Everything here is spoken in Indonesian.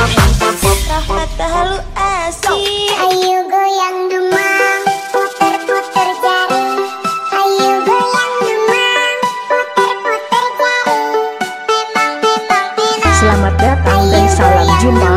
kata halu asik. Ayo goyang demang, puter-puter jari. Ayo goyang demang, puter-puter jari. Memang enak. Selamat datang dan salam jumpa